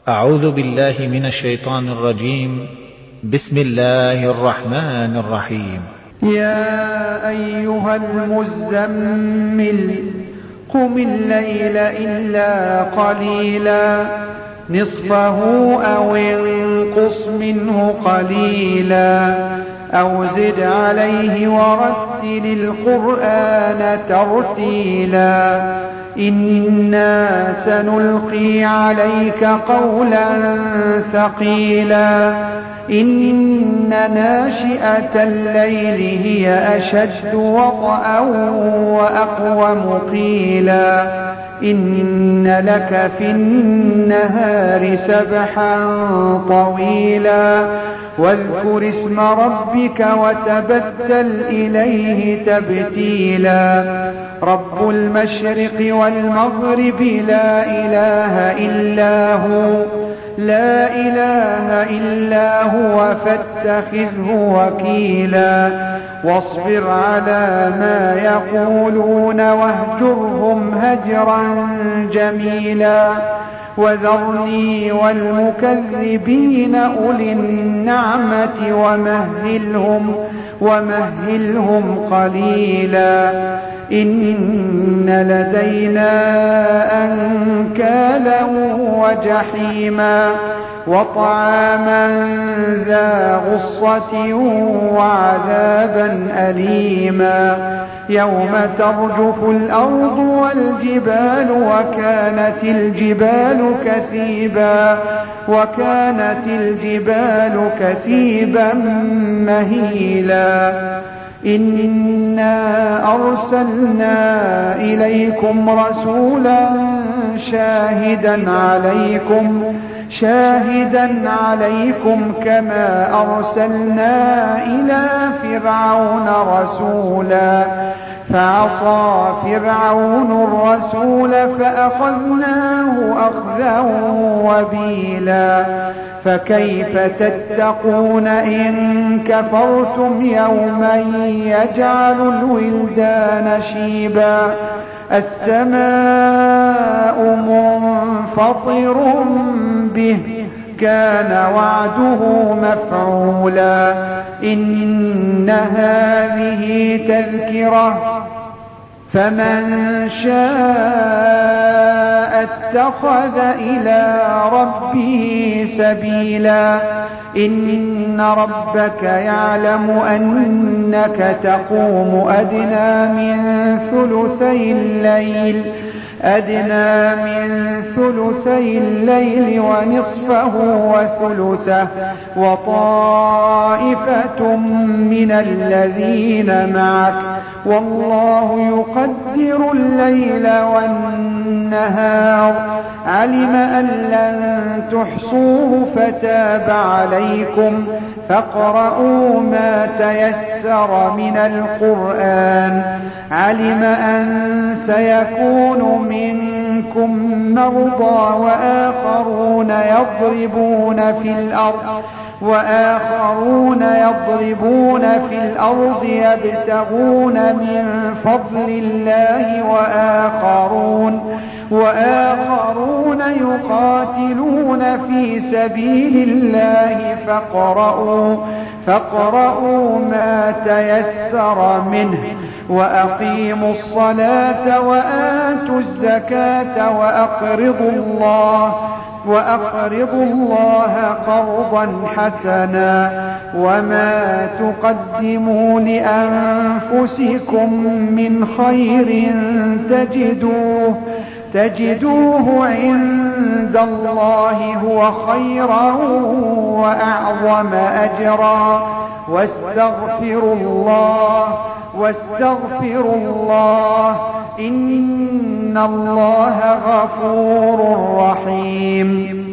أعوذ بالله من الشيطان الرجيم. بسم الله الرحمن الرحيم. يا أيها المزمل قم الليل إلا قليلا نصفه أو انقص منه قليلا أو زد عليه ورتل القرآن ترتيلا إنا سنلقي عليك قولا ثقيلا إن ناشئة الليل هي أشد وطئا وأقوم قيلا إن لك في النهار سبحا طويلا واذكر اسم ربك وتبتل إليه تبتيلا رب المشرق والمغرب لا إله إلا هو فاتخذه وكيلا واصبر على ما يقولون واهجرهم هجرا جميلا وذرني والمكذبين أولي النعمة ومهلهم قليلا إن لدينا أنكالا وجحيما وطعاما ذا غصة وعذابا أليما يوم ترجف الأرض والجبال وكانت الجبال كثيبا مهيلا إنا أرسلنا إليكم رسولا شاهدا عليكم كما أرسلنا إلى فرعون رسولا فعصى فرعون الرسول فأخذناه أخذا وبيلا فكيف تتقون إن كفرتم يوما يجعل الولدان شيبا السماء منفطر به كان وعده مفعولا إن هذه تذكرة فمن شاء اتخذ إلى ربه سبيلا إن ربك يعلم أنك تقوم أدنى من ثلثي الليل ونصفه وثلثه وطائفة من الذين معك والله يقدر الليل والنهار علم أن لن تحصوه فتاب عليكم فاقرؤوا ما تيسر من القرآن علم أن سيكون منكم مرضى وآخرون يضربون في الأرض يبتغون من فضل الله وآخرون يقاتلون في سبيل الله فاقرؤوا ما تيسر منه وأقيموا الصلاة وآتوا الزكاة وأقرضوا الله قرضا حسنا وما تقدموا لأنفسكم من خير تجدوه عند الله هو خيرا وأعظم أجرا واستغفروا الله إن الله غفور رحيم.